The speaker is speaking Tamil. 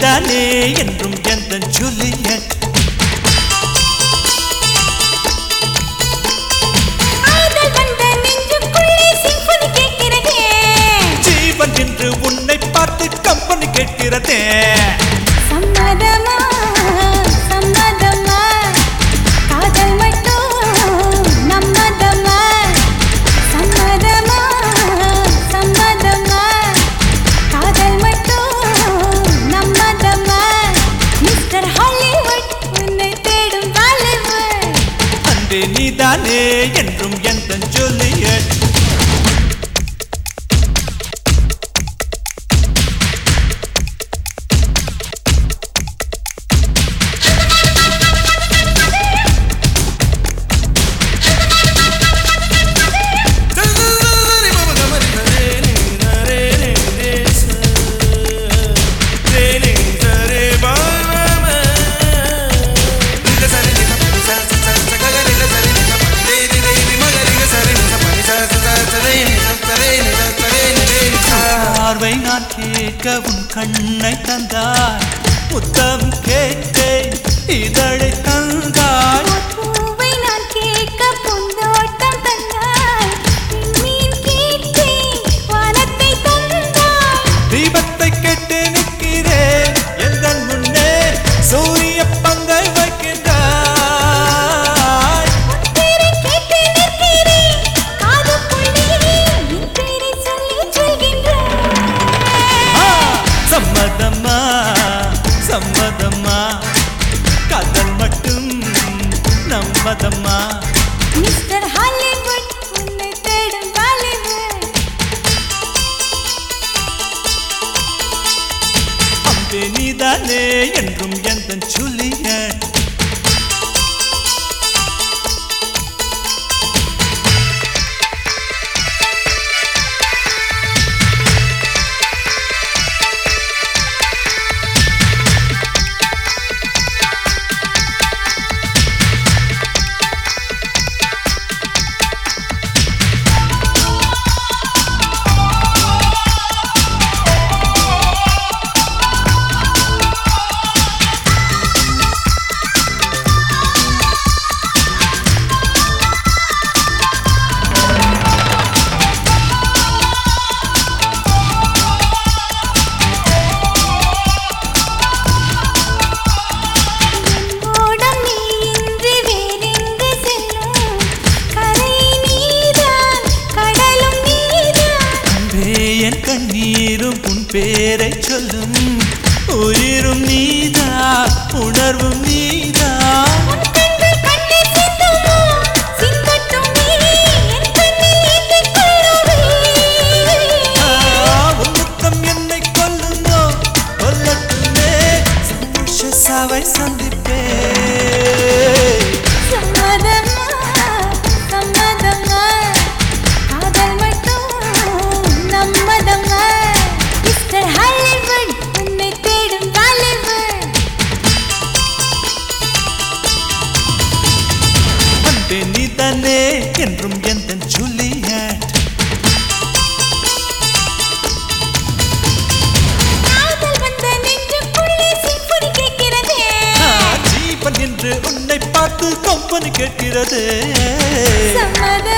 நீதானே என்றும் எந்தன் ஜூலியட். ஜீவன் என்று உன்னை பார்த்து கம்பெனி கேட்கிறதே. சம்மதமா சம்மதமா காதல் மட்டும் நம்மதமா. சம்மதமா சம்மதமா காதல் மட்டும் நம்மதமா. மிஸ்டர் ஹாலிவுட் உன்னை தேடும் பாலிவுட். அன்பே நீதானே என்றும் எந்தன் ஜூலியட். பார்வை நான் கேட்க உன் கண்ணை தந்தாய். முத்தம் கேட்டேன் இதழை தந்தாய். பூவை நான் கேட்க பூந்தோட்டம் தந்தாய். மீன் கேட்டேன் வானத்தை தந்தாய். தீபத்தை கேட்டு நிற்கிறேன் எந்தன் முன்னே சூரிய பங்கை வைக்கின்றாய். பேரை கேட்டு நிற்கிறேன் காதுக்குள்ளே என் பேரை சொல்லி சொல்கின்றேன். சம்மதம்மா சம்மதம்மா காதல் மட்டும் நம்மதம்மா. மிஸ்டர் ஹாலிவுட் உன்னை தேடும் பாலிவுட். அன்பே நீதானே என்றும் எந்தன் ஜூலியட். ஓடம் நீ இன்றி வேறெங்கு செல்லும். கரை நீதான் கடலும் நீதான். அன்பே என் கண்ணீரும் உன் பேரை சொல்லும். உயிரும் நீதா உணர்வும் நீதா. உன் கண்கள் கண்ணீர் சிந்துமோ சிந்தட்டும் நீ என் கண்ணில் ஏந்திக் கொள்ளுவே. உன் முத்தம் என்னை கொல்லுமோ கொல்லட்டுமே சந்தோஷ சாவை சந்திப்பே. சம்மதமா சம்மதமா காதல் மட்டும் நம்மதமா. மிஸ்டர் ஹாலிவுட் உன்னை தேடும் பாலிவுட். அன்பே நீதானே என்றும் எந்தன் ஜூலியட். காதல் வந்த நெஞ்சுக்குள்ளே சிம்பொனி கேட்கிறதே. ஜீவன் என்று உன்னை பார்த்து கம்பெனி கேட்கிறது. சம்மதமா